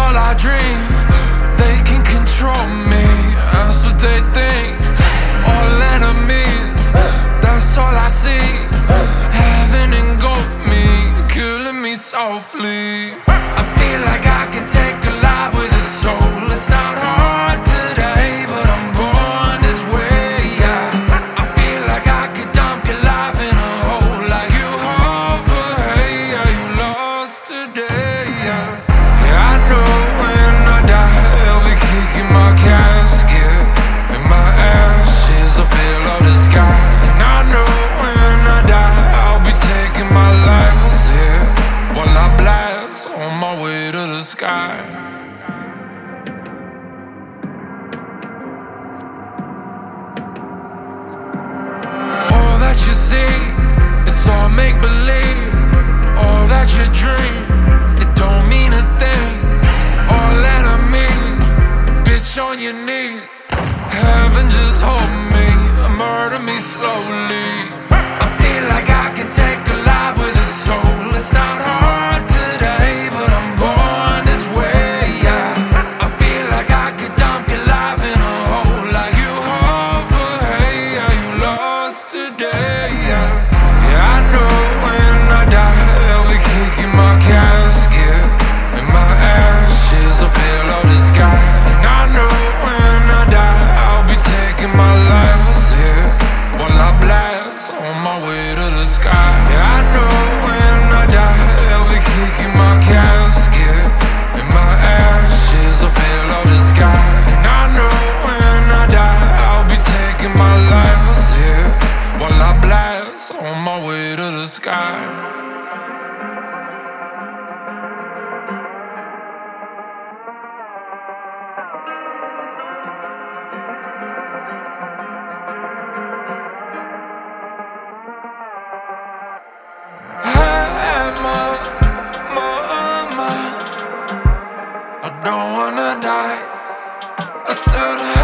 all I dream. They can control me, that's what they think. All enemies, that's all I see. Heaven engulfed me, killing me softly. I feel like I could take a life with a soul. It's not hard today, but I'm born this way, yeah. I feel like I could dump your life in a hole. Like you hover, hey, yeah, you lost today, yeah. Yeah, I know when I die, they'll be kicking my casket. In my ashes, I feel up the sky. And I know when I die, I'll be taking my last hit while I blast on my way to the sky. All that you see, it's all make-believe. All that you dream, it don't mean a thing. All enemies, bitch on your knees. Heaven just hold me, murder me slowly. I feel like I could take a life with a soul. It's not hard today, but I'm born this way, yeah. I feel like I could dump your life in a hole. Like you hover, hey, yeah, you lost today, yeah. Yeah, I know when I die, they'll be kicking my casket. In my ashes, I feel up the sky. And I know when I die, I'll be taking my last hit while I blast on my way to the sky. Yeah, I know when I die, they'll be kicking my casket. In my ashes, I feel up the sky. And I know when I die, I'll be taking my last hit while I blast on my way to the sky. Hey, mama, I don't wanna die. I said,